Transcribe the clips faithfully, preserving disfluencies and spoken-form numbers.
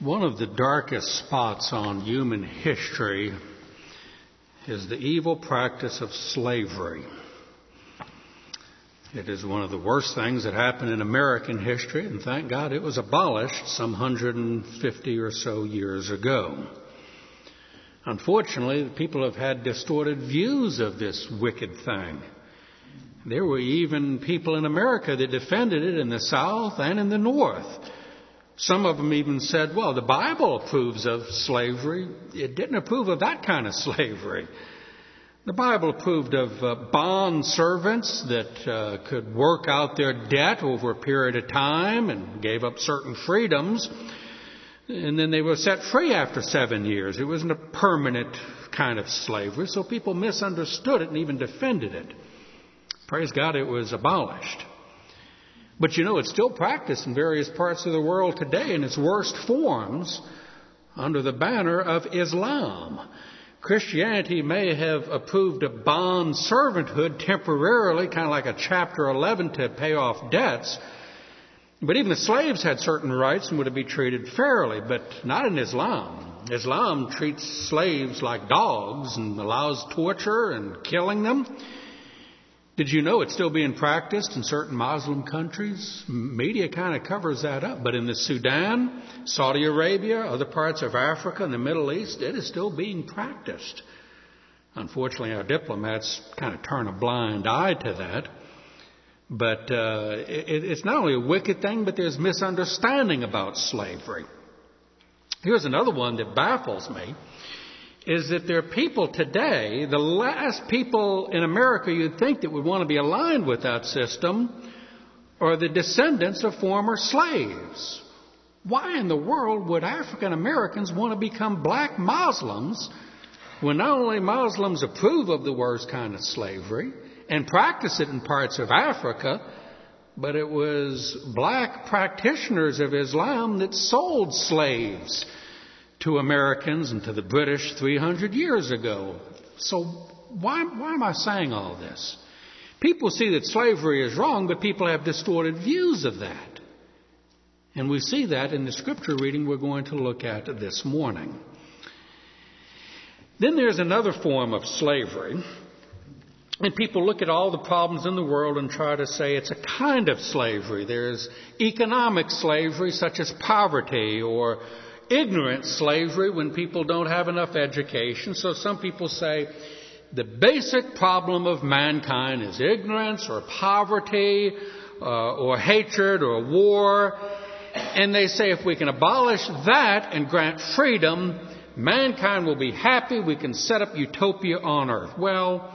One of the darkest spots on human history is the evil practice of slavery. It is one of the worst things that happened in American history, and thank God it was abolished some one hundred fifty or so years ago. Unfortunately, people have had distorted views of this wicked thing. There were even people in America that defended it in the South and in the North. Some of them even said, well, the Bible approves of slavery. It didn't approve of that kind of slavery. The Bible approved of uh, bond servants that uh, could work out their debt over a period of time and gave up certain freedoms. And then they were set free after seven years. It wasn't a permanent kind of slavery. So people misunderstood it and even defended it. Praise God, it was abolished. But you know, it's still practiced in various parts of the world today in its worst forms under the banner of Islam. Christianity may have approved of bond servanthood temporarily, kind of like a chapter eleven to pay off debts. But even the slaves had certain rights and would be treated fairly, but not in Islam. Islam treats slaves like dogs and allows torture and killing them. Did you know it's still being practiced in certain Muslim countries? Media kind of covers that up. But in the Sudan, Saudi Arabia, other parts of Africa and the Middle East, it is still being practiced. Unfortunately, our diplomats kind of turn a blind eye to that. But uh, it, it's not only a wicked thing, but there's misunderstanding about slavery. Here's another one that baffles me. Is that there are people today, the last people in America you'd think that would want to be aligned with that system are the descendants of former slaves. Why in the world would African Americans want to become black Muslims when not only Muslims approve of the worst kind of slavery and practice it in parts of Africa, but it was black practitioners of Islam that sold slaves to Americans and to the British three hundred years ago. So why, why am I saying all this? People see that slavery is wrong, but people have distorted views of that. And we see that in the scripture reading we're going to look at this morning. Then there's another form of slavery. And people look at all the problems in the world and try to say it's a kind of slavery. There's economic slavery, such as poverty, or ignorant slavery when people don't have enough education. So some people say the basic problem of mankind is ignorance or poverty uh, or hatred or war. And they say if we can abolish that and grant freedom, mankind will be happy. We can set up utopia on earth. Well,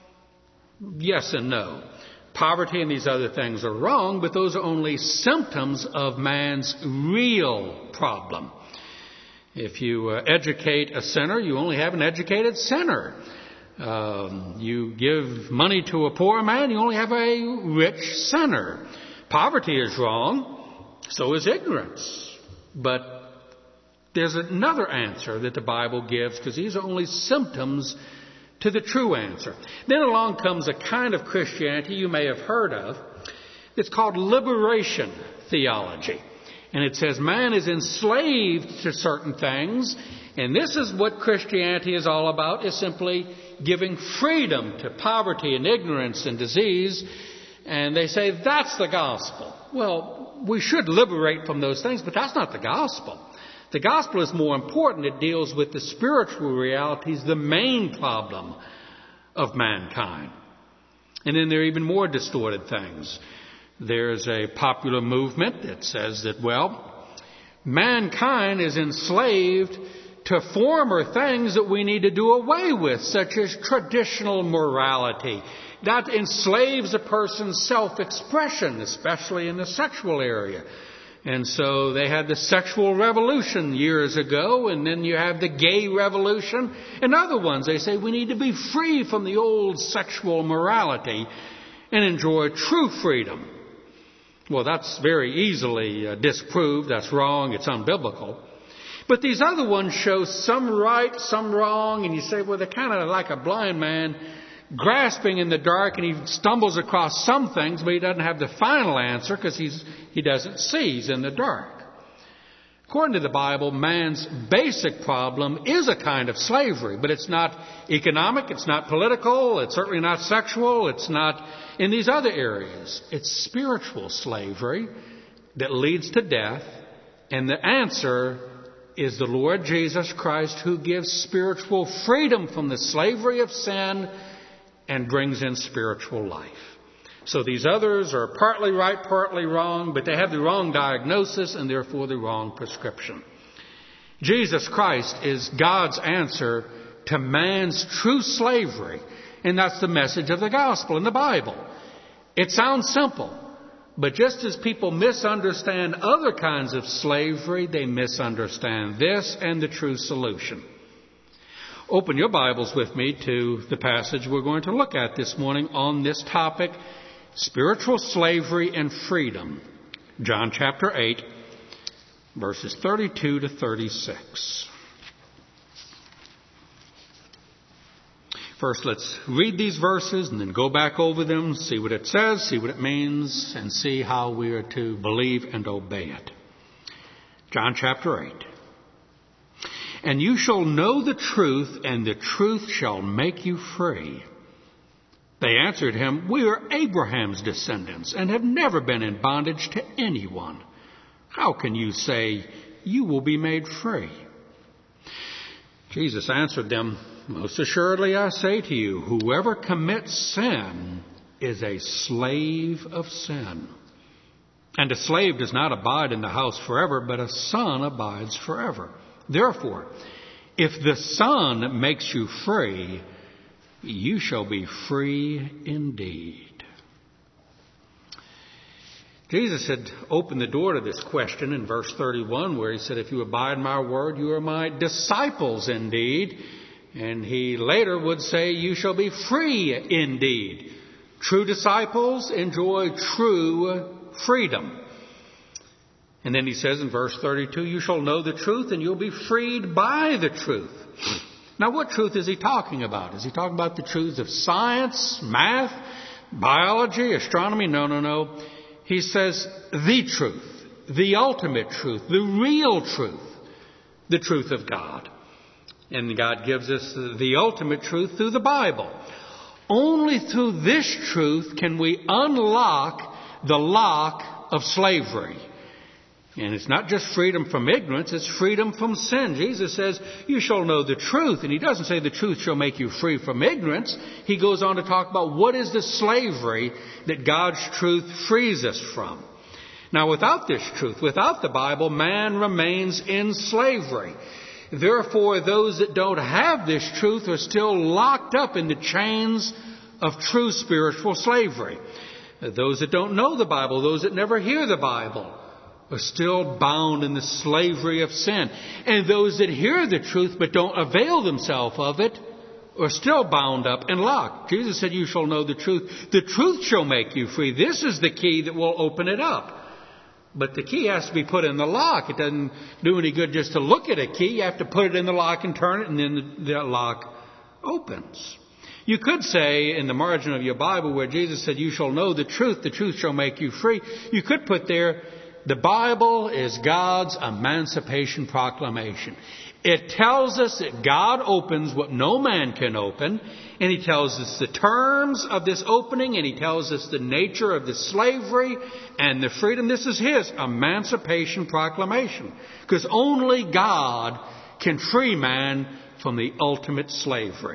yes and no. Poverty and these other things are wrong, but those are only symptoms of man's real problem. If you uh, educate a sinner, you only have an educated sinner. Um, you give money to a poor man, you only have a rich sinner. Poverty is wrong, so is ignorance. But there's another answer that the Bible gives, because these are only symptoms to the true answer. Then along comes a kind of Christianity you may have heard of. It's called liberation theology. And it says man is enslaved to certain things. And this is what Christianity is all about, is simply giving freedom to poverty and ignorance and disease. And they say that's the gospel. Well, we should liberate from those things, but that's not the gospel. The gospel is more important. It deals with the spiritual realities, the main problem of mankind. And then there are even more distorted things. There's a popular movement that says that, well, mankind is enslaved to former things that we need to do away with, such as traditional morality. That enslaves a person's self-expression, especially in the sexual area. And so they had the sexual revolution years ago, and then you have the gay revolution and other ones. They say we need to be free from the old sexual morality and enjoy true freedom. Well, that's very easily uh, disproved. That's wrong. It's unbiblical. But these other ones show some right, some wrong, and you say, well, they're kind of like a blind man grasping in the dark, and he stumbles across some things, but he doesn't have the final answer because he's he doesn't see. He's in the dark. According to the Bible, man's basic problem is a kind of slavery, but it's not economic, it's not political, it's certainly not sexual, it's not in these other areas. It's spiritual slavery that leads to death, and the answer is the Lord Jesus Christ, who gives spiritual freedom from the slavery of sin and brings in spiritual life. So these others are partly right, partly wrong, but they have the wrong diagnosis and therefore the wrong prescription. Jesus Christ is God's answer to man's true slavery, and that's the message of the gospel in the Bible. It sounds simple, but just as people misunderstand other kinds of slavery, they misunderstand this and the true solution. Open your Bibles with me to the passage we're going to look at this morning on this topic, spiritual slavery and freedom. John chapter eight, verses thirty-two to thirty-six. First, let's read these verses and then go back over them, see what it says, see what it means, and see how we are to believe and obey it. John chapter eight. And you shall know the truth, and the truth shall make you free. They answered him, we are Abraham's descendants and have never been in bondage to anyone. How can you say you will be made free? Jesus answered them, most assuredly I say to you, whoever commits sin is a slave of sin. And a slave does not abide in the house forever, but a son abides forever. Therefore, if the Son makes you free, you shall be free indeed. Jesus had opened the door to this question in verse thirty-one, where he said, if you abide in my word, you are my disciples indeed. And he later would say, you shall be free indeed. True disciples enjoy true freedom. And then he says in verse thirty-two, you shall know the truth and you'll be freed by the truth. Now, what truth is he talking about? Is he talking about the truths of science, math, biology, astronomy? No, no, no. He says the truth, the ultimate truth, the real truth, the truth of God. And God gives us the ultimate truth through the Bible. Only through this truth can we unlock the lock of slavery. And it's not just freedom from ignorance, it's freedom from sin. Jesus says, you shall know the truth. And he doesn't say the truth shall make you free from ignorance. He goes on to talk about what is the slavery that God's truth frees us from. Now, without this truth, without the Bible, man remains in slavery. Therefore, those that don't have this truth are still locked up in the chains of true spiritual slavery. Those that don't know the Bible, those that never hear the Bible, are still bound in the slavery of sin. And those that hear the truth but don't avail themselves of it are still bound up and locked. Jesus said, you shall know the truth. The truth shall make you free. This is the key that will open it up. But the key has to be put in the lock. It doesn't do any good just to look at a key. You have to put it in the lock and turn it, and then the, the lock opens. You could say in the margin of your Bible where Jesus said, you shall know the truth, the truth shall make you free. You could put there, the Bible is God's emancipation proclamation. It tells us that God opens what no man can open, and he tells us the terms of this opening, and he tells us the nature of the slavery and the freedom. This is his emancipation proclamation, because only God can free man from the ultimate slavery.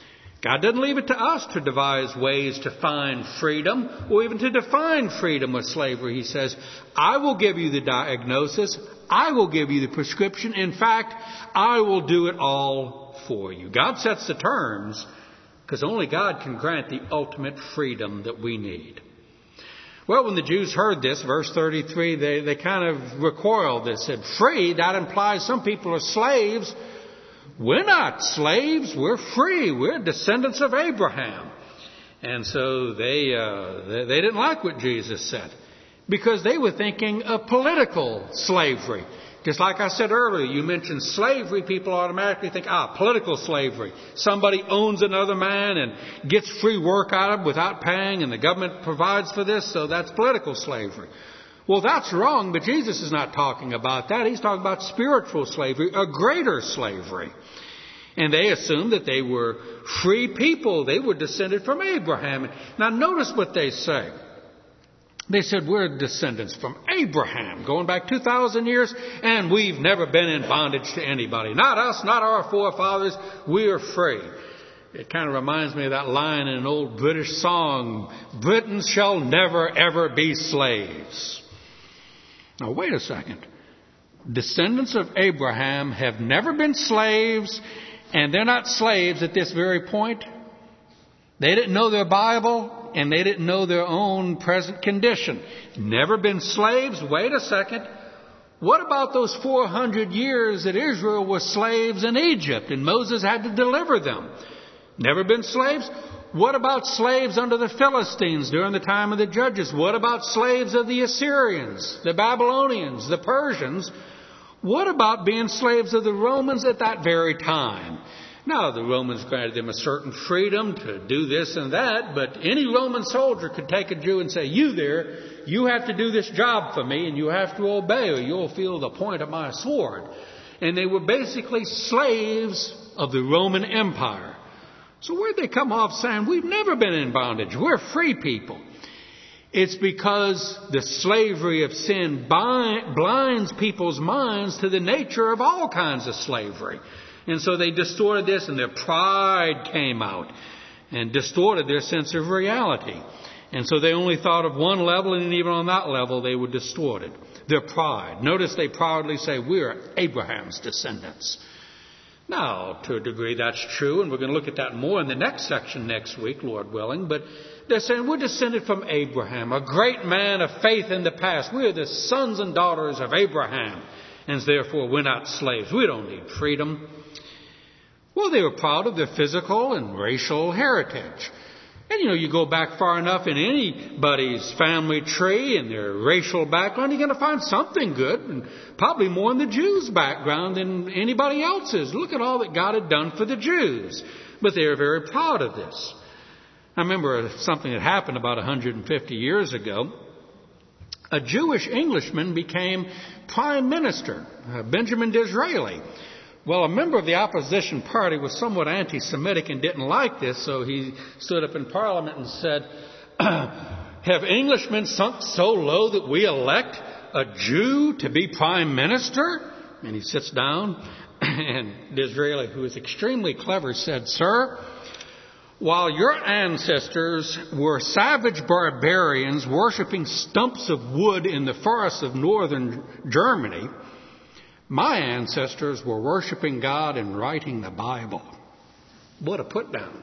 God doesn't leave it to us to devise ways to find freedom or even to define freedom with slavery. He says, I will give you the diagnosis. I will give you the prescription. In fact, I will do it all for you. God sets the terms because only God can grant the ultimate freedom that we need. Well, when the Jews heard this, verse thirty-three, they, they kind of recoiled. They said, free, that implies some people are slaves. We're not slaves. We're free. We're descendants of Abraham. And so they, uh, they, they didn't like what Jesus said because they were thinking of political slavery. Just like I said earlier, you mentioned slavery, people automatically think, ah, political slavery. Somebody owns another man and gets free work out of him without paying, and the government provides for this, so that's political slavery. Well, that's wrong, but Jesus is not talking about that. He's talking about spiritual slavery, a greater slavery. And they assumed that they were free people. They were descended from Abraham. Now notice what they say. They said, we're descendants from Abraham, going back two thousand years, and we've never been in bondage to anybody. Not us, not our forefathers. We are free. It kind of reminds me of that line in an old British song, Britons shall never, ever be slaves. Now, wait a second. Descendants of Abraham have never been slaves, and they're not slaves at this very point. They didn't know their Bible, and they didn't know their own present condition. Never been slaves? Wait a second. What about those four hundred years that Israel was slaves in Egypt, and Moses had to deliver them? Never been slaves? What about slaves under the Philistines during the time of the Judges? What about slaves of the Assyrians, the Babylonians, the Persians? What about being slaves of the Romans at that very time? Now, the Romans granted them a certain freedom to do this and that, but any Roman soldier could take a Jew and say, you there, you have to do this job for me and you have to obey or you'll feel the point of my sword. And they were basically slaves of the Roman Empire. So where'd they come off saying, we've never been in bondage, we're free people? It's because the slavery of sin blinds people's minds to the nature of all kinds of slavery. And so they distorted this, and their pride came out and distorted their sense of reality. And so they only thought of one level, and even on that level they were distorted. Their pride. Notice they proudly say, we're Abraham's descendants. Now, to a degree, that's true, and we're going to look at that more in the next section next week, Lord willing. But they're saying we're descended from Abraham, a great man of faith in the past. We're the sons and daughters of Abraham, and therefore we're not slaves. We don't need freedom. Well, they were proud of their physical and racial heritage. And, you know, you go back far enough in anybody's family tree and their racial background, you're going to find something good, and probably more in the Jews' background than anybody else's. Look at all that God had done for the Jews. But they were very proud of this. I remember something that happened about one hundred fifty years ago. A Jewish Englishman became prime minister, uh, Benjamin Disraeli. Well, a member of the opposition party was somewhat anti-Semitic and didn't like this, so he stood up in Parliament and said, have Englishmen sunk so low that we elect a Jew to be prime minister? And he sits down, and Disraeli, who is extremely clever, said, sir, while your ancestors were savage barbarians worshipping stumps of wood in the forests of northern Germany, my ancestors were worshiping God and writing the Bible. What a put down.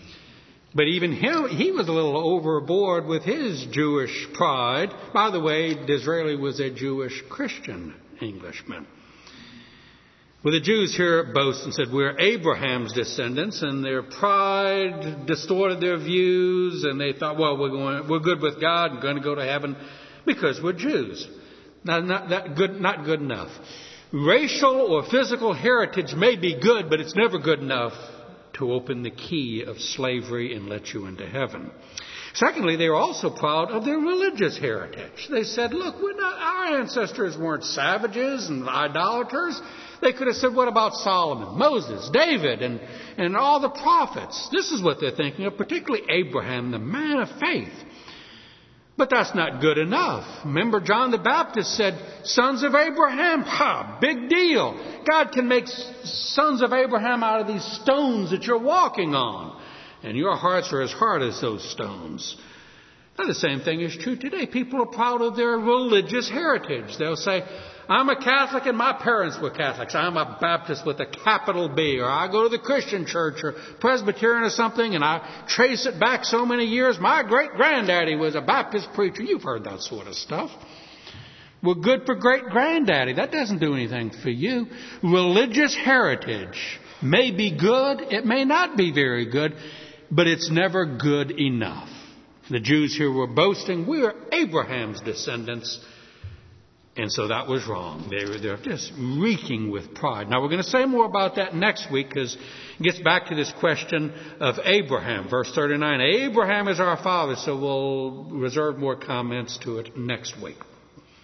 But even him, he was a little overboard with his Jewish pride. By the way, Disraeli was a Jewish Christian Englishman. Well, the Jews here boast and said, we're Abraham's descendants, and their pride distorted their views, and they thought, well, we're going, we're good with God and going to go to heaven because we're Jews. Now, not that good, not good enough. Racial or physical heritage may be good, but it's never good enough to open the key of slavery and let you into heaven. Secondly, they were also proud of their religious heritage. They said, look, we're not, our ancestors weren't savages and idolaters. They could have said, what about Solomon, Moses, David, and, and all the prophets? This is what they're thinking of, particularly Abraham, the man of faith. But that's not good enough. Remember, John the Baptist said, sons of Abraham, ha, big deal. God can make sons of Abraham out of these stones that you're walking on. And your hearts are as hard as those stones. Now, the same thing is true today. People are proud of their religious heritage. They'll say, I'm a Catholic and my parents were Catholics. I'm a Baptist with a capital B. Or I go to the Christian church or Presbyterian or something and I trace it back so many years. My great-granddaddy was a Baptist preacher. You've heard that sort of stuff. Well, good for great-granddaddy. That doesn't do anything for you. Religious heritage may be good. It may not be very good. But it's never good enough. The Jews here were boasting, we are Abraham's descendants. And so that was wrong. They were they're just reeking with pride. Now, we're going to say more about that next week because it gets back to this question of Abraham. Verse thirty-nine, Abraham is our father, so we'll reserve more comments to it next week.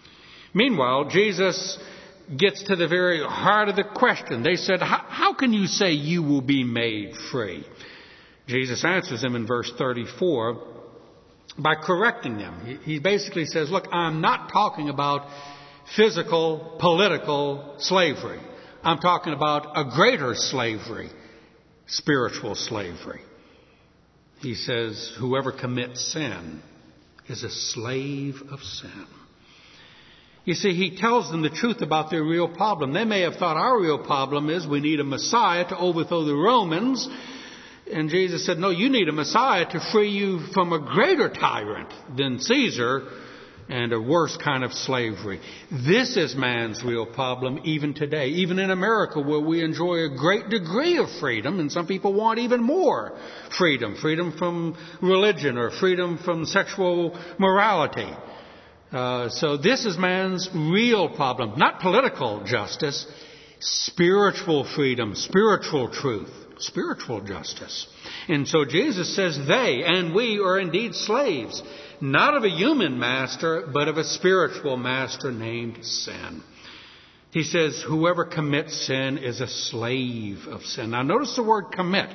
Meanwhile, Jesus gets to the very heart of the question. They said, how can you say you will be made free? Jesus answers them in verse thirty-four by correcting them. He basically says, look, I'm not talking about physical, political slavery. I'm talking about a greater slavery, spiritual slavery. He says, whoever commits sin is a slave of sin. You see, he tells them the truth about their real problem. They may have thought our real problem is we need a Messiah to overthrow the Romans. And Jesus said, no, you need a Messiah to free you from a greater tyrant than Caesar and a worse kind of slavery. This is man's real problem even today, even in America, where we enjoy a great degree of freedom, and some people want even more freedom, freedom from religion or freedom from sexual morality. Uh, so this is man's real problem, not political justice, spiritual freedom, spiritual truth, spiritual justice. And so Jesus says they and we are indeed slaves, not of a human master, but of a spiritual master named sin. He says whoever commits sin is a slave of sin. Now notice the word commit.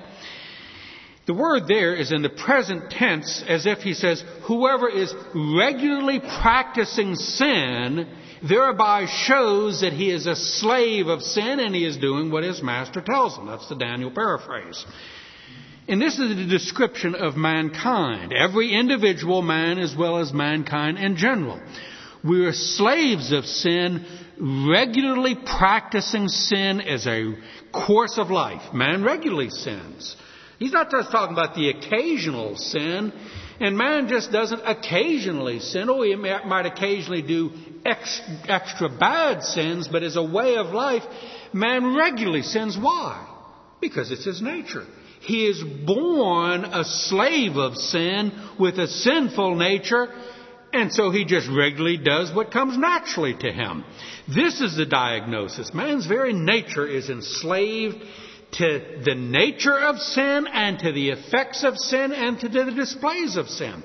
The word there is in the present tense, as if he says, whoever is regularly practicing sin thereby shows that he is a slave of sin and he is doing what his master tells him. That's the Daniel paraphrase. And this is the description of mankind, every individual man as well as mankind in general. We are slaves of sin, regularly practicing sin as a course of life. Man regularly sins. He's not just talking about the occasional sin, and man just doesn't occasionally sin. Oh, he might occasionally do extra, extra bad sins, but as a way of life, man regularly sins. Why? Because it's his nature. He is born a slave of sin with a sinful nature, and so he just regularly does what comes naturally to him. This is the diagnosis. Man's very nature is enslaved to the nature of sin and to the effects of sin and to the displays of sin.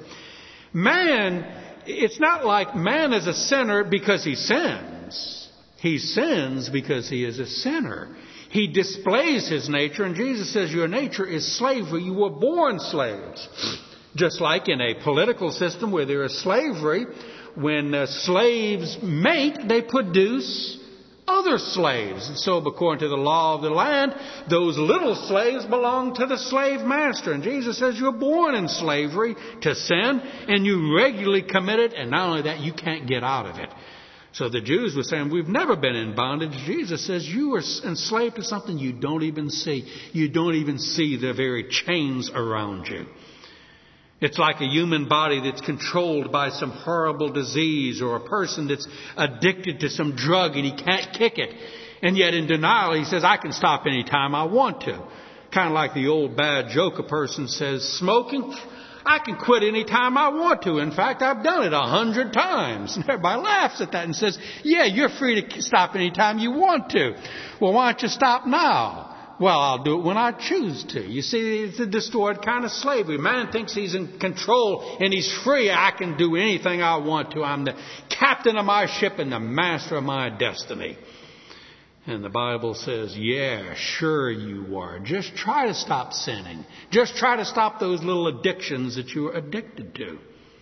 Man, it's not like man is a sinner because he sins. He sins because he is a sinner. He displays his nature, and Jesus says your nature is slavery. You were born slaves. Just like in a political system where there is slavery, when uh, slaves mate, they produce other slaves. And so according to the law of the land, those little slaves belong to the slave master. And Jesus says you're born in slavery to sin and you regularly commit it. And not only that, you can't get out of it. So the Jews were saying, we've never been in bondage. Jesus says you are enslaved to something you don't even see. You don't even see the very chains around you. It's like a human body that's controlled by some horrible disease, or a person that's addicted to some drug and he can't kick it. And yet in denial he says, I can stop any time I want to. Kind of like the old bad joke. A person says, smoking, I can quit any time I want to. In fact, I've done it a hundred times. And everybody laughs at that and says, yeah, you're free to stop any time you want to. Well, why don't you stop now? Well, I'll do it when I choose to. You see, it's a distorted kind of slavery. Man thinks he's in control and he's free. I can do anything I want to. I'm the captain of my ship and the master of my destiny. And the Bible says, yeah, sure you are. Just try to stop sinning. Just try to stop those little addictions that you are addicted to.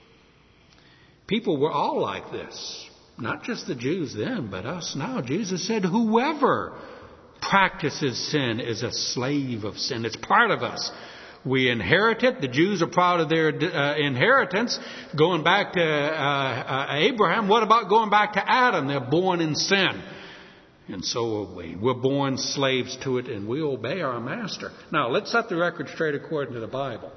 People were all like this. Not just the Jews then, but us now. Jesus said, whoever practices sin is a slave of sin. It's part of us. We inherit it. The Jews are proud of their uh, inheritance. Going back to uh, uh, Abraham, what about going back to Adam? They're born in sin. And so are we. We're born slaves to it, and we obey our master. Now, let's set the record straight according to the Bible.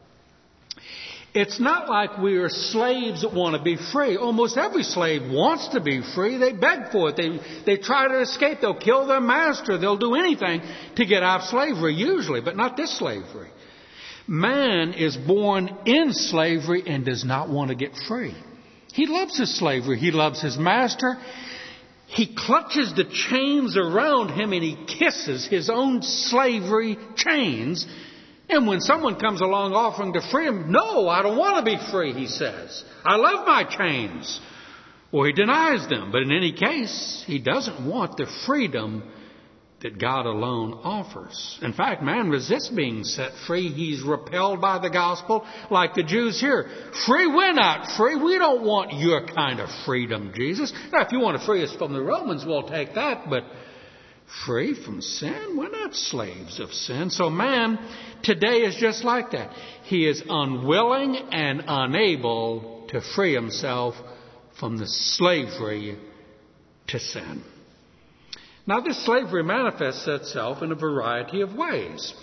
It's not like we are slaves that want to be free. Almost every slave wants to be free. They beg for it. They, they try to escape. They'll kill their master. They'll do anything to get out of slavery, usually, but not this slavery. Man is born in slavery and does not want to get free. He loves his slavery. He loves his master. He clutches the chains around him and he kisses his own slavery chains. And when someone comes along offering to free him, no, I don't want to be free, he says. I love my chains. or he denies them. But in any case, he doesn't want the freedom that God alone offers. In fact, man resists being set free. He's repelled by the gospel, like the Jews here. Free, we're not free. We don't want your kind of freedom, Jesus. Now, if you want to free us from the Romans, we'll take that, but free from sin? We're not slaves of sin. So man today is just like that. He is unwilling and unable to free himself from the slavery to sin. Now, this slavery manifests itself in a variety of ways.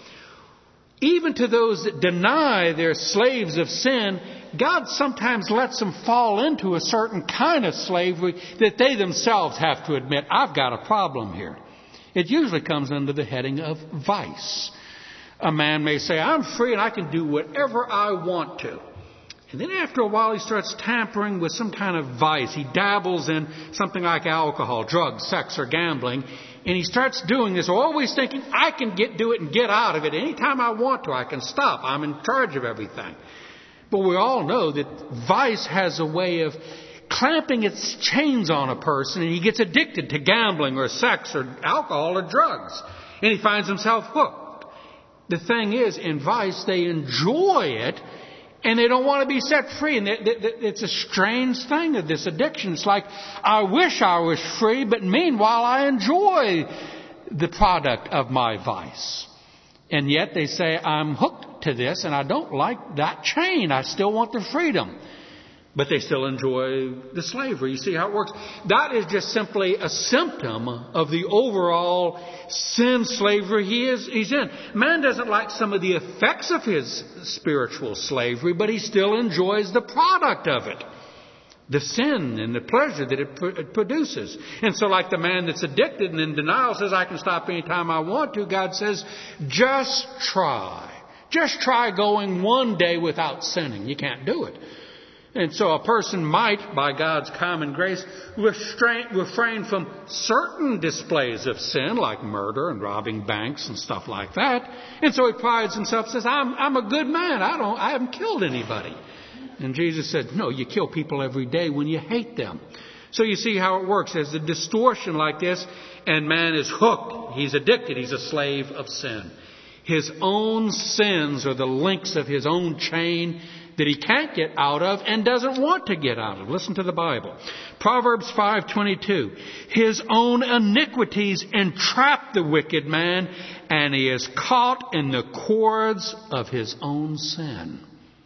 Even to those that deny they're slaves of sin, God sometimes lets them fall into a certain kind of slavery that they themselves have to admit, I've got a problem here. It usually comes under the heading of vice. A man may say, I'm free and I can do whatever I want to. And then after a while, he starts tampering with some kind of vice. He dabbles in something like alcohol, drugs, sex, or gambling. And he starts doing this, always thinking, I can get do it and get out of it. Anytime I want to, I can stop. I'm in charge of everything. But we all know that vice has a way of clamping its chains on a person, and he gets addicted to gambling or sex or alcohol or drugs. And he finds himself hooked. The thing is, in vice, they enjoy it, and they don't want to be set free. And it's a strange thing of this addiction. It's like, I wish I was free, but meanwhile I enjoy the product of my vice. And yet they say, I'm hooked to this and I don't like that chain. I still want the freedom. But they still enjoy the slavery. You see how it works? That is just simply a symptom of the overall sin slavery he is, he's in. Man doesn't like some of the effects of his spiritual slavery, but he still enjoys the product of it. The sin and the pleasure that it, pr- it produces. And so like the man that's addicted and in denial says, I can stop anytime I want to, God says, just try. Just try going one day without sinning. You can't do it. And so a person might, by God's common grace, restrain, refrain from certain displays of sin, like murder and robbing banks and stuff like that. And so he prides himself and says, I'm, I'm a good man. I don't, I haven't killed anybody. And Jesus said, no, you kill people every day when you hate them. So you see how it works. There's a distortion like this, and man is hooked. He's addicted. He's a slave of sin. His own sins are the links of his own chain that he can't get out of and doesn't want to get out of. Listen to the Bible. Proverbs five twenty-two. His own iniquities entrap the wicked man, and he is caught in the cords of his own sin.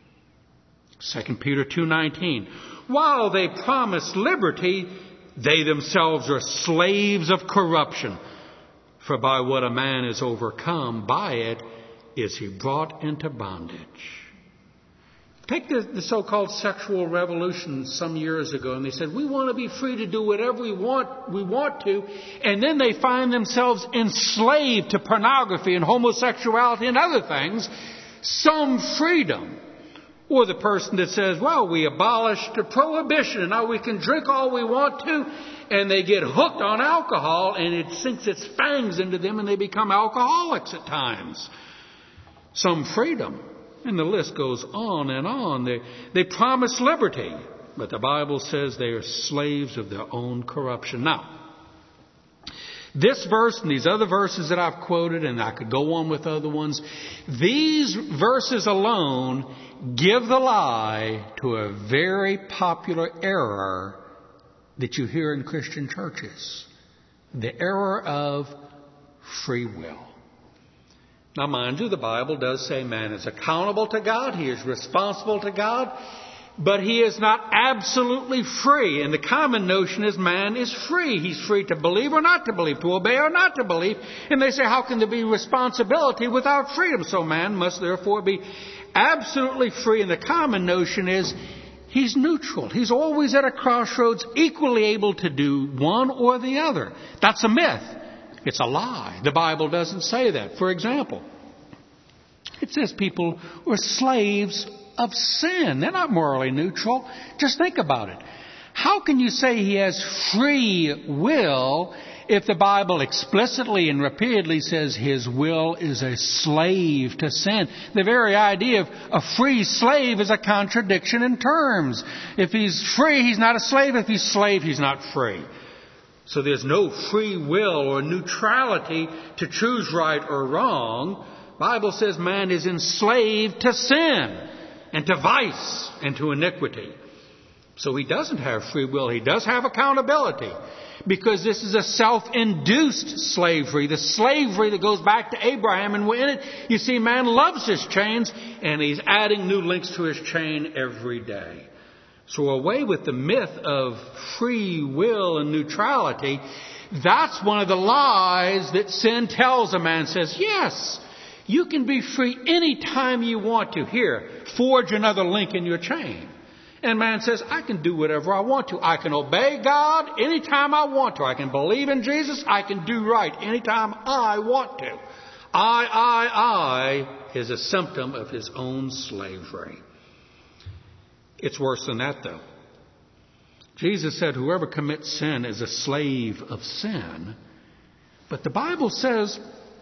Second Peter two nineteen. While they promise liberty, they themselves are slaves of corruption. For by what a man is overcome, by it is he brought into bondage. Take the, the so-called sexual revolution some years ago, and they said, we want to be free to do whatever we want, we want to, and then they find themselves enslaved to pornography and homosexuality and other things. Some freedom. Or the person that says, well, we abolished the prohibition, and now we can drink all we want to, and they get hooked on alcohol, and it sinks its fangs into them, and they become alcoholics at times. Some freedom. And the list goes on and on. They, they promise liberty, but the Bible says they are slaves of their own corruption. Now, this verse and these other verses that I've quoted, and I could go on with other ones, these verses alone give the lie to a very popular error that you hear in Christian churches. The error of free will. Now, mind you, the Bible does say man is accountable to God. He is responsible to God. But he is not absolutely free. And the common notion is man is free. He's free to believe or not to believe, to obey or not to believe. And they say, how can there be responsibility without freedom? So man must therefore be absolutely free. And the common notion is he's neutral. He's always at a crossroads, equally able to do one or the other. That's a myth. It's a lie. The Bible doesn't say that. For example, it says people were slaves of sin. They're not morally neutral. Just think about it. How can you say he has free will if the Bible explicitly and repeatedly says his will is a slave to sin? The very idea of a free slave is a contradiction in terms. If he's free, he's not a slave. If he's slave, he's not free. So there's no free will or neutrality to choose right or wrong. The Bible says man is enslaved to sin and to vice and to iniquity. So he doesn't have free will. He does have accountability, because this is a self-induced slavery, the slavery that goes back to Abraham. And in it, you see, man loves his chains, and he's adding new links to his chain every day. So away with the myth of free will and neutrality. That's one of the lies that sin tells a man. Says, yes, you can be free any time you want to. Here, forge another link in your chain. And man says, I can do whatever I want to. I can obey God anytime I want to. I can believe in Jesus. I can do right anytime I want to. I, I, I is a symptom of his own slavery. It's worse than that, though. Jesus said, whoever commits sin is a slave of sin. But the Bible says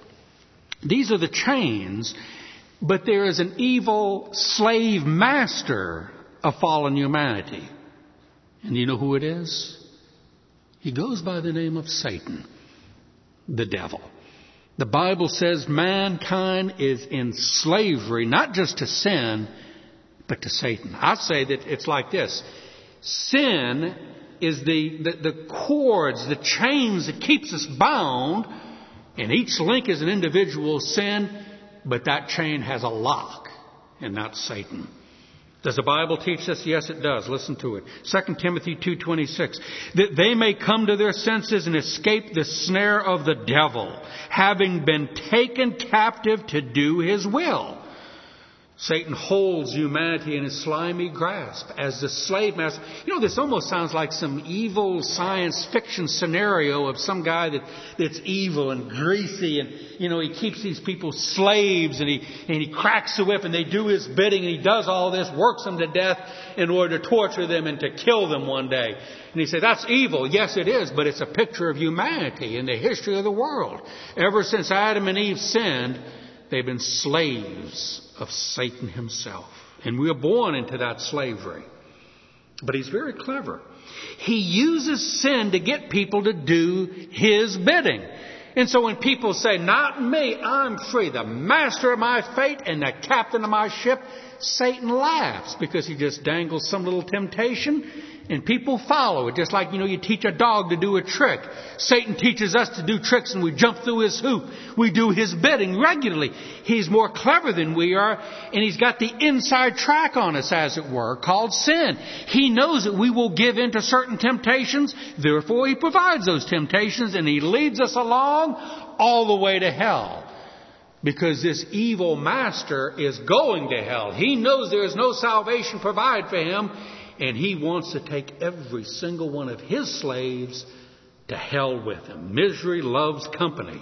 these are the chains, but there is an evil slave master of fallen humanity. And you know who it is? He goes by the name of Satan, the devil. The Bible says mankind is in slavery, not just to sin, but to Satan. I say that it's like this. Sin is the, the, the cords, the chains that keeps us bound, and each link is an individual sin, but that chain has a lock, and that's Satan. Does the Bible teach this? Yes, it does. Listen to it. Second Timothy two twenty-six. That they may come to their senses and escape the snare of the devil, having been taken captive to do his will. Satan holds humanity in his slimy grasp as the slave master. You know, this almost sounds like some evil science fiction scenario of some guy that, that's evil and greasy, and, you know, he keeps these people slaves, and he, and he cracks the whip, and they do his bidding, and he does all this, works them to death in order to torture them and to kill them one day. And he said, that's evil. Yes, it is, but it's a picture of humanity in the history of the world. Ever since Adam and Eve sinned, they've been slaves of Satan himself. And we are born into that slavery. But he's very clever. He uses sin to get people to do his bidding. And so when people say, not me, I'm free, the master of my fate and the captain of my ship, Satan laughs, because he just dangles some little temptation and people follow it. Just like, you know, you teach a dog to do a trick. Satan teaches us to do tricks, and we jump through his hoop. We do his bidding regularly. He's more clever than we are, and he's got the inside track on us, as it were, called sin. He knows that we will give in to certain temptations. Therefore, he provides those temptations, and he leads us along all the way to hell. Because this evil master is going to hell. He knows there is no salvation provided for him, and he wants to take every single one of his slaves to hell with him. Misery loves company.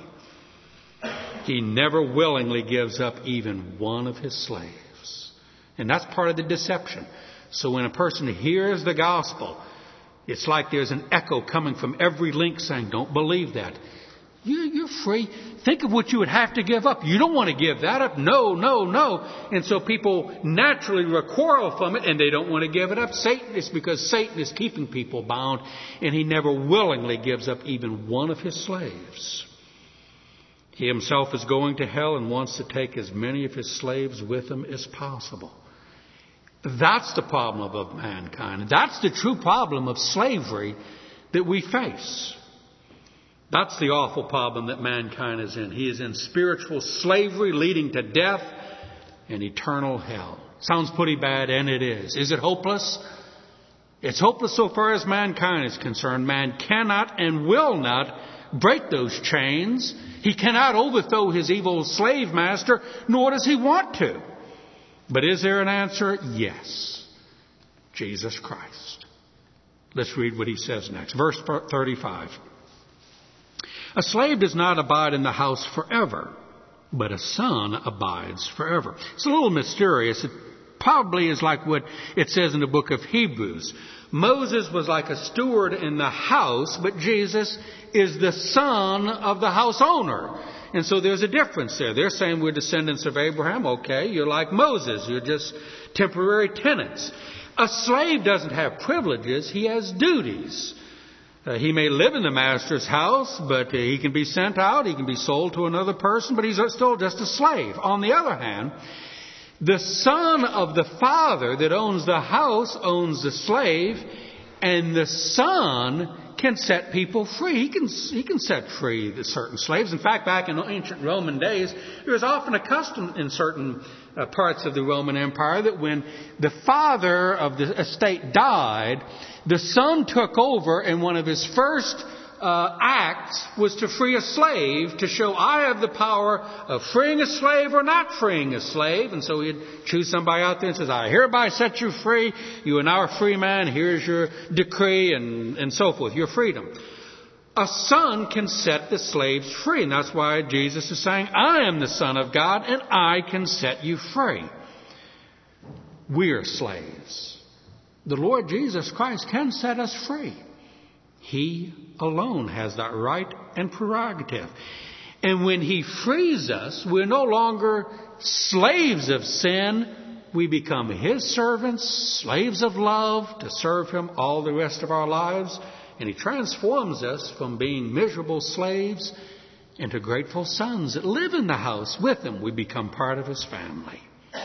He never willingly gives up even one of his slaves. And that's part of the deception. So when a person hears the gospel, it's like there's an echo coming from every link saying, don't believe that. You, you're free. Think of what you would have to give up. You don't want to give that up. No, no, no. And so people naturally recoil from it, and they don't want to give it up. Satan, it's because Satan is keeping people bound, and he never willingly gives up even one of his slaves. He himself is going to hell and wants to take as many of his slaves with him as possible. That's the problem of mankind. That's the true problem of slavery that we face. That's the awful problem that mankind is in. He is in spiritual slavery leading to death and eternal hell. Sounds pretty bad, and it is. Is it hopeless? It's hopeless so far as mankind is concerned. Man cannot and will not break those chains. He cannot overthrow his evil slave master, nor does he want to. But is there an answer? Yes. Jesus Christ. Let's read what he says next. Verse thirty-five. A slave does not abide in the house forever, but a son abides forever. It's a little mysterious. It probably is like what it says in the book of Hebrews. Moses was like a steward in the house, but Jesus is the son of the house owner. And so there's a difference there. They're saying we're descendants of Abraham. Okay, you're like Moses. You're just temporary tenants. A slave doesn't have privileges. He has duties. Uh, he may live in the master's house, but uh, he can be sent out. He can be sold to another person, but he's still just a slave. On the other hand, the son of the father that owns the house owns the slave, and the son can set people free. He can, he can set free the certain slaves. In fact, back in ancient Roman days, there was often a custom in certain uh, parts of the Roman Empire that when the father of the estate died, the son took over, and one of his first uh, acts was to free a slave to show I have the power of freeing a slave or not freeing a slave. And so he'd choose somebody out there and says, I hereby set you free. You are now a free man. Here's your decree, and, and so forth, your freedom. A son can set the slaves free. And that's why Jesus is saying, I am the Son of God, and I can set you free. We're slaves. The Lord Jesus Christ can set us free. He alone has that right and prerogative. And when He frees us, we're no longer slaves of sin. We become His servants, slaves of love, to serve Him all the rest of our lives. And He transforms us from being miserable slaves into grateful sons that live in the house with Him. We become part of His family.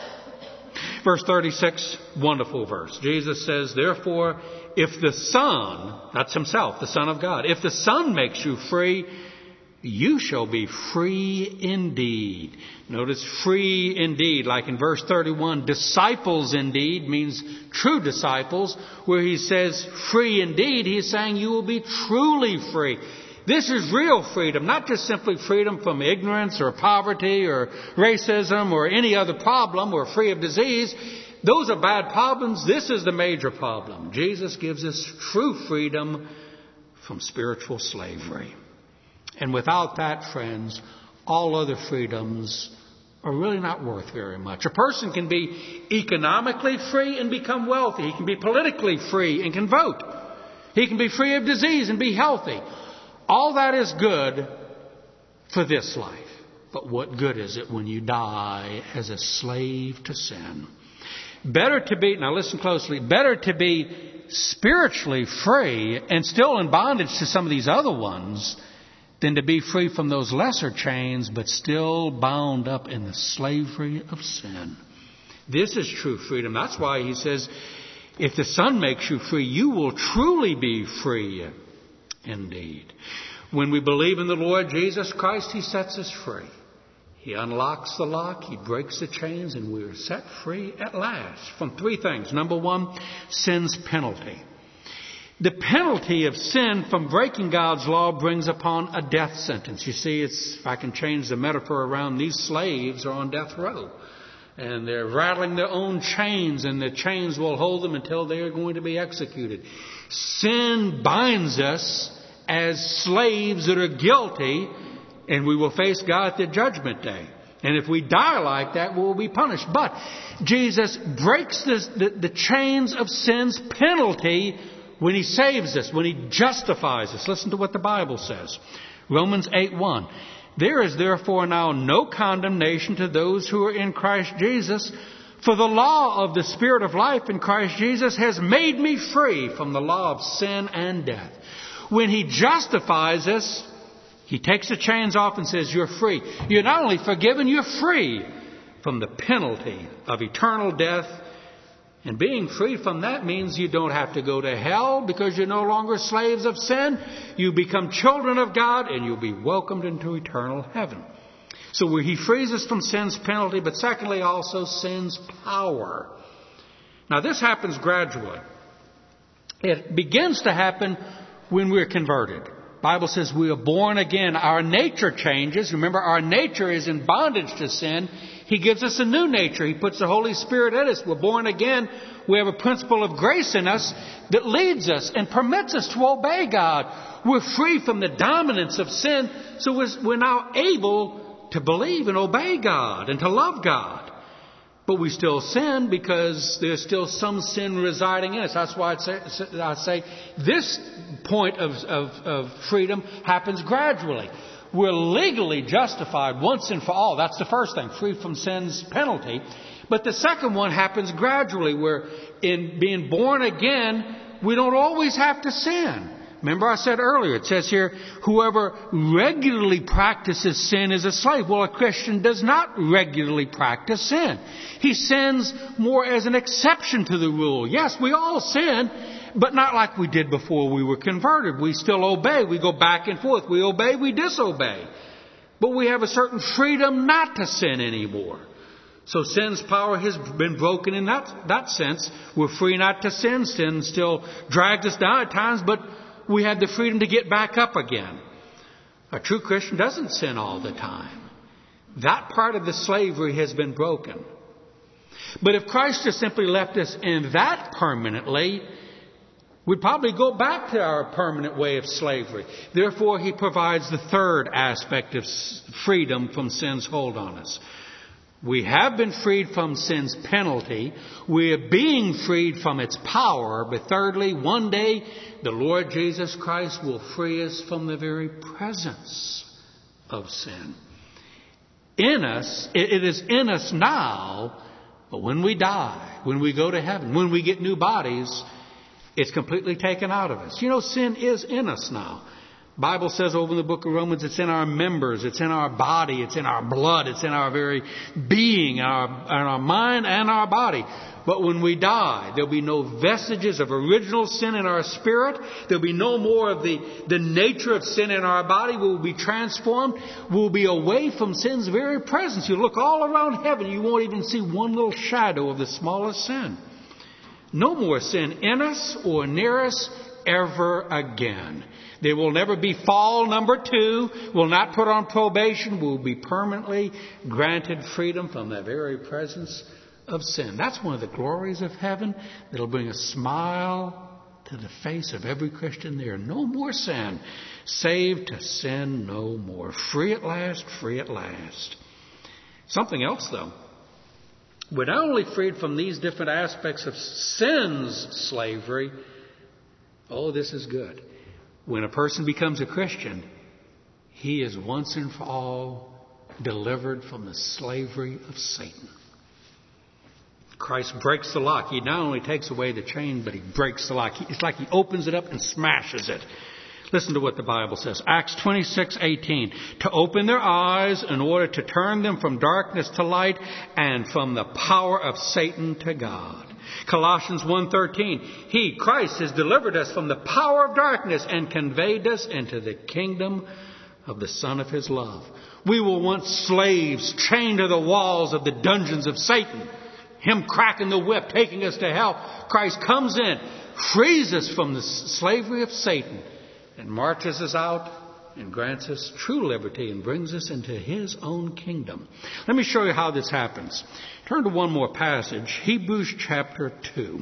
Verse thirty-six, wonderful verse. Jesus says, therefore, if the Son, that's Himself, the Son of God, if the Son makes you free, you shall be free indeed. Notice free indeed, like in verse thirty-one, disciples indeed means true disciples, where He says free indeed, He's saying you will be truly free. This is real freedom, not just simply freedom from ignorance or poverty or racism or any other problem, or free of disease. Those are bad problems. This is the major problem. Jesus gives us true freedom from spiritual slavery. And without that, friends, all other freedoms are really not worth very much. A person can be economically free and become wealthy. He can be politically free and can vote. He can be free of disease and be healthy. All that is good for this life. But what good is it when you die as a slave to sin? Better to be, now listen closely, better to be spiritually free and still in bondage to some of these other ones than to be free from those lesser chains but still bound up in the slavery of sin. This is true freedom. That's why He says, if the Son makes you free, you will truly be free indeed. When we believe in the Lord Jesus Christ, He sets us free. He unlocks the lock, He breaks the chains, and we are set free at last from three things. Number one, sin's penalty. The penalty of sin from breaking God's law brings upon a death sentence. You see, it's, if I can change the metaphor around, these slaves are on death row. And they're rattling their own chains, and the chains will hold them until they are going to be executed. Sin binds us as slaves that are guilty, and we will face God at the judgment day. And if we die like that, we'll be punished. But Jesus breaks this, the, the chains of sin's penalty when He saves us, when He justifies us. Listen to what the Bible says. Romans eight one. There is therefore now no condemnation to those who are in Christ Jesus, for the law of the Spirit of life in Christ Jesus has made me free from the law of sin and death. When He justifies us, He takes the chains off and says, you're free. You're not only forgiven, you're free from the penalty of eternal death. And being free from that means you don't have to go to hell because you're no longer slaves of sin. You become children of God and you'll be welcomed into eternal heaven. So where He frees us from sin's penalty, but secondly also sin's power. Now this happens gradually. It begins to happen when we're converted. The Bible says we are born again. Our nature changes. Remember, our nature is in bondage to sin. He gives us a new nature. He puts the Holy Spirit in us. We're born again. We have a principle of grace in us that leads us and permits us to obey God. We're free from the dominance of sin, so we're now able to believe and obey God and to love God. But we still sin because there's still some sin residing in us. That's why I say, I say this point of, of, of freedom happens gradually. We're legally justified once and for all. That's the first thing, free from sin's penalty. But the second one happens gradually, where in being born again, we don't always have to sin. Remember I said earlier, it says here, whoever regularly practices sin is a slave. Well, a Christian does not regularly practice sin. He sins more as an exception to the rule. Yes, we all sin, but not like we did before we were converted. We still obey. We go back and forth. We obey, we disobey. But we have a certain freedom not to sin anymore. So sin's power has been broken in that, that sense. We're free not to sin. Sin still drags us down at times, but we have the freedom to get back up again. A true Christian doesn't sin all the time. That part of the slavery has been broken. But if Christ just simply left us in that permanently, we'd probably go back to our permanent way of slavery. Therefore, He provides the third aspect of freedom from sin's hold on us. We have been freed from sin's penalty. We are being freed from its power. But thirdly, one day, the Lord Jesus Christ will free us from the very presence of sin. In us, it is in us now, but when we die, when we go to heaven, when we get new bodies, it's completely taken out of us. You know, sin is in us now. Bible says over in the book of Romans, it's in our members, it's in our body, it's in our blood, it's in our very being, our, in our mind and our body. But when we die, there'll be no vestiges of original sin in our spirit. There'll be no more of the, the nature of sin in our body. We'll be transformed. We'll be away from sin's very presence. You look all around heaven, you won't even see one little shadow of the smallest sin. No more sin in us or near us ever again. There will never be fall number two. We'll not put on probation. We'll be permanently granted freedom from the very presence of sin. That's one of the glories of heaven that'll bring a smile to the face of every Christian there. No more sin. Saved to sin no more. Free at last, free at last. Something else, though. We're not only freed from these different aspects of sin's slavery. Oh, this is good. When a person becomes a Christian, he is once and for all delivered from the slavery of Satan. Christ breaks the lock. He not only takes away the chain, but He breaks the lock. It's like He opens it up and smashes it. Listen to what the Bible says. Acts twenty-six eighteen. To open their eyes in order to turn them from darkness to light and from the power of Satan to God. Colossians one thirteen. He, Christ, has delivered us from the power of darkness and conveyed us into the kingdom of the Son of His love. We were once slaves, chained to the walls of the dungeons of Satan. Him cracking the whip, taking us to hell. Christ comes in, frees us from the slavery of Satan, and marches us out and grants us true liberty and brings us into His own kingdom. Let me show you how this happens. Turn to one more passage, Hebrews chapter two.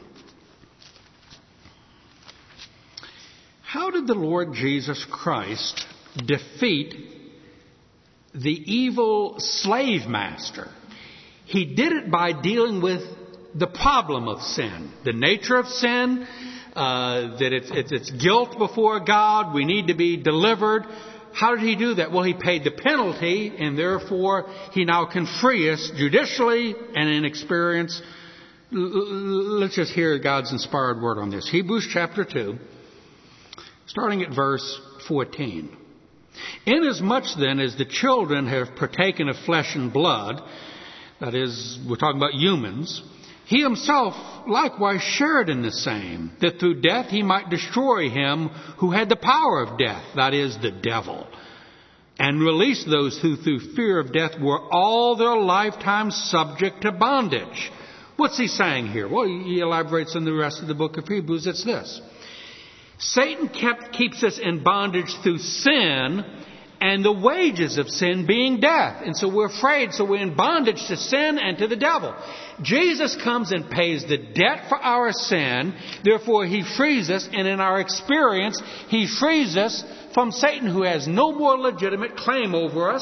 How did the Lord Jesus Christ defeat the evil slave master? He did it by dealing with the problem of sin, the nature of sin, uh, that it's, it's, it's guilt before God. We need to be delivered. How did He do that? Well, He paid the penalty, and therefore He now can free us judicially and in experience. Let's just hear God's inspired word on this. Hebrews chapter two, starting at verse fourteen. Inasmuch then as the children have partaken of flesh and blood, that is, we're talking about humans, He Himself likewise shared in the same, that through death He might destroy him who had the power of death, that is, the devil, and release those who through fear of death were all their lifetime subject to bondage. What's he saying here? Well, he elaborates in the rest of the book of Hebrews. It's this. Satan kept, keeps us in bondage through sin, and the wages of sin being death. And so we're afraid, so we're in bondage to sin and to the devil. Jesus comes and pays the debt for our sin. Therefore, He frees us, and in our experience, He frees us from Satan, who has no more legitimate claim over us.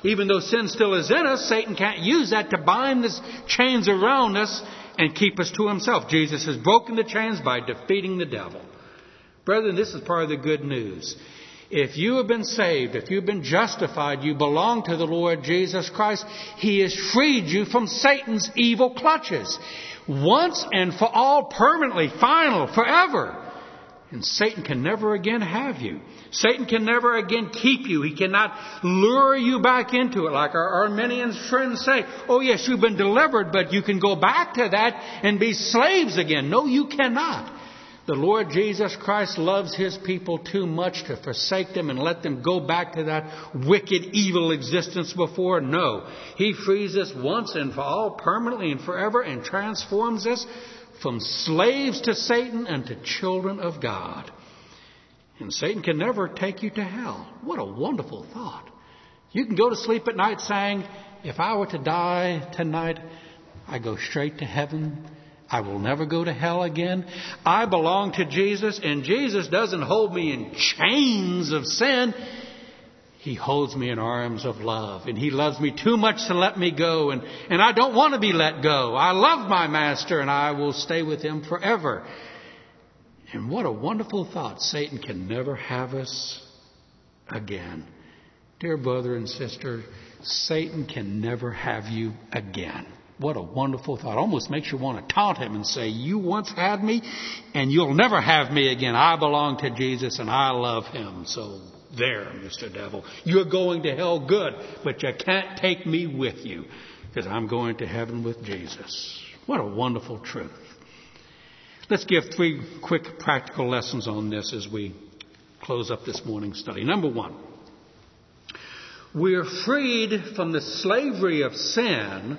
Even though sin still is in us, Satan can't use that to bind the chains around us and keep us to himself. Jesus has broken the chains by defeating the devil. Brethren, this is part of the good news. If you have been saved, if you've been justified, you belong to the Lord Jesus Christ. He has freed you from Satan's evil clutches. Once and for all, permanently, final, forever. And Satan can never again have you. Satan can never again keep you. He cannot lure you back into it like our Arminian friends say. Oh yes, you've been delivered, but you can go back to that and be slaves again. No, you cannot. The Lord Jesus Christ loves His people too much to forsake them and let them go back to that wicked, evil existence before. No. He frees us once and for all, permanently and forever, and transforms us from slaves to Satan and to children of God. And Satan can never take you to hell. What a wonderful thought. You can go to sleep at night saying, if I were to die tonight, I go straight to heaven. I will never go to hell again. I belong to Jesus, and Jesus doesn't hold me in chains of sin. He holds me in arms of love, and He loves me too much to let me go, and, and I don't want to be let go. I love my Master, and I will stay with Him forever. And what a wonderful thought. Satan can never have us again. Dear brother and sister, Satan can never have you again. What a wonderful thought. Almost makes you want to taunt him and say, you once had me and you'll never have me again. I belong to Jesus and I love Him. So there, Mister Devil, you're going to hell, good, but you can't take me with you because I'm going to heaven with Jesus. What a wonderful truth. Let's give three quick practical lessons on this as we close up this morning's study. Number one, we're freed from the slavery of sin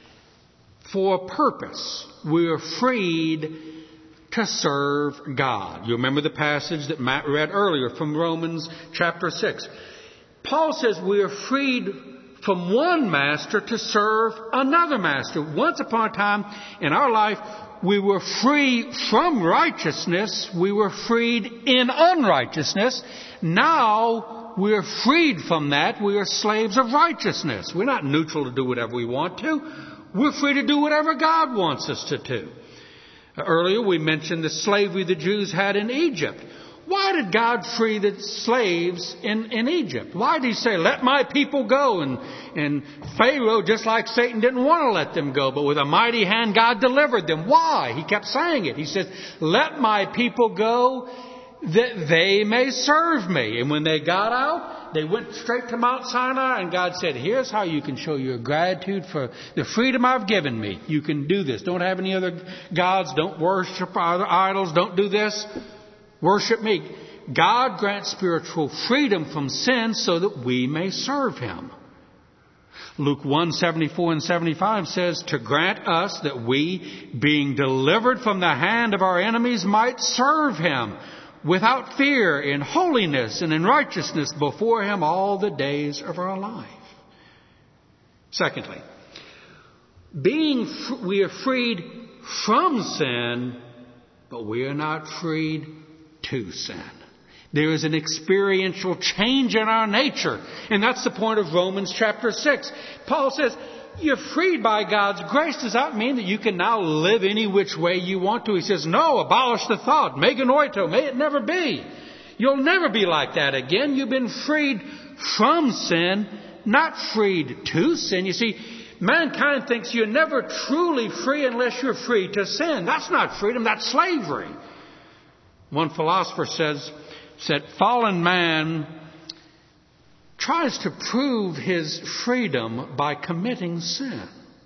for a purpose. We are freed to serve God. You remember the passage that Matt read earlier from Romans chapter six. Paul says we are freed from one master to serve another master. Once upon a time in our life, we were free from righteousness. We were freed in unrighteousness. Now we're freed from that. We are slaves of righteousness. We're not neutral to do whatever we want to. We're free to do whatever God wants us to do. Earlier we mentioned the slavery the Jews had in Egypt. Why did God free the slaves in, in Egypt? Why did He say, let my people go? And, and Pharaoh, just like Satan, didn't want to let them go. But with a mighty hand, God delivered them. Why? He kept saying it. He said, let my people go that they may serve me. And when they got out, they went straight to Mount Sinai, and God said, here's how you can show your gratitude for the freedom I've given me. You can do this. Don't have any other gods. Don't worship other idols. Don't do this. Worship me. God grants spiritual freedom from sin so that we may serve Him. Luke one, seventy-four and seventy-five says, to grant us that we, being delivered from the hand of our enemies, might serve Him without fear, in holiness and in righteousness before Him all the days of our life. Secondly, being we are freed from sin, but we are not freed to sin. There is an experiential change in our nature, and that's the point of Romans chapter six. Paul says, you're freed by God's grace. Does that mean that you can now live any which way you want to? He says, no, abolish the thought. Meganoito, may it never be. You'll never be like that again. You've been freed from sin, not freed to sin. You see, mankind thinks you're never truly free unless you're free to sin. That's not freedom, that's slavery. One philosopher says, said, fallen man tries to prove his freedom by committing sin.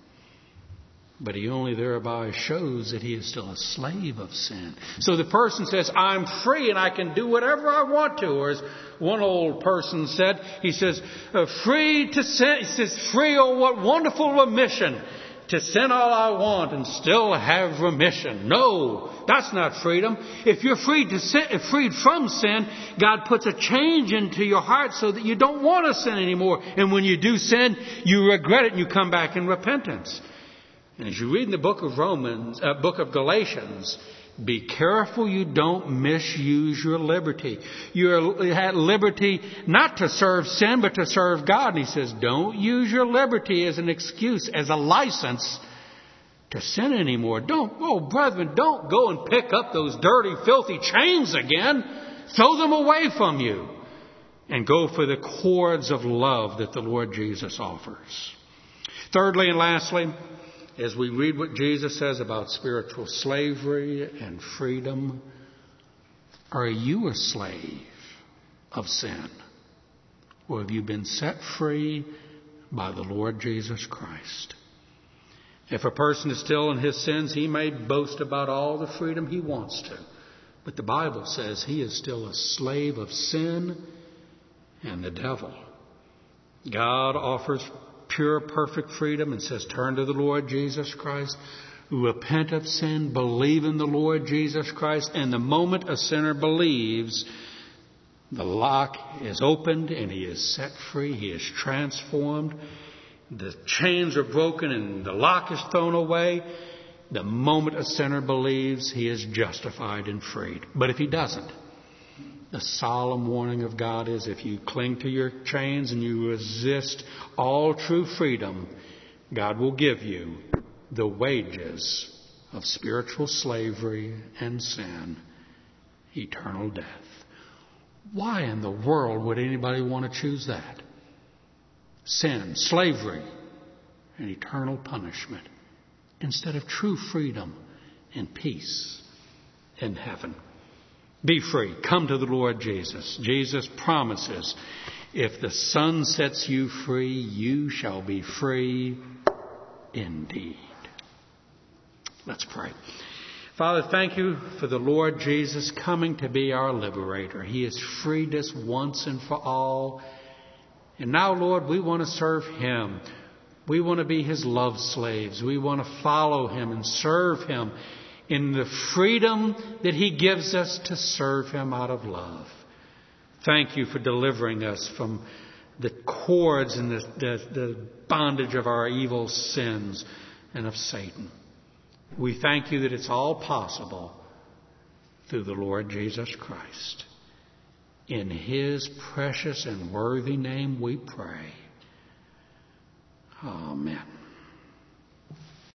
But he only thereby shows that he is still a slave of sin. So the person says, I'm free and I can do whatever I want to. Or as one old person said, he says, free to sin. He says, free, oh, what wonderful remission. To sin all I want and still have remission. No, that's not freedom. If you're freed to sin, freed from sin, God puts a change into your heart so that you don't want to sin anymore. And when you do sin, you regret it and you come back in repentance. And as you read in the book of Romans, uh, book of Galatians, be careful you don't misuse your liberty. You had liberty not to serve sin, but to serve God. And he says, don't use your liberty as an excuse, as a license to sin anymore. Don't, oh, brethren, don't go and pick up those dirty, filthy chains again. Throw them away from you and go for the cords of love that the Lord Jesus offers. Thirdly and lastly, as we read what Jesus says about spiritual slavery and freedom, are you a slave of sin? Or have you been set free by the Lord Jesus Christ? If a person is still in his sins, he may boast about all the freedom he wants to. But the Bible says he is still a slave of sin and the devil. God offers pure, perfect freedom and says, turn to the Lord Jesus Christ, repent of sin, believe in the Lord Jesus Christ, and the moment a sinner believes, the lock is opened and he is set free, he is transformed, the chains are broken and the lock is thrown away. The moment a sinner believes, he is justified and freed. But if he doesn't, the solemn warning of God is if you cling to your chains and you resist all true freedom, God will give you the wages of spiritual slavery and sin, eternal death. Why in the world would anybody want to choose that? Sin, slavery, and eternal punishment instead of true freedom and peace in heaven. Be free. Come to the Lord Jesus. Jesus promises, if the Son sets you free, you shall be free indeed. Let's pray. Father, thank you for the Lord Jesus coming to be our liberator. He has freed us once and for all. And now, Lord, we want to serve Him. We want to be His love slaves. We want to follow Him and serve Him in the freedom that He gives us to serve Him out of love. Thank you for delivering us from the cords and the, the, the bondage of our evil sins and of Satan. We thank you that it's all possible through the Lord Jesus Christ. In His precious and worthy name we pray. Amen.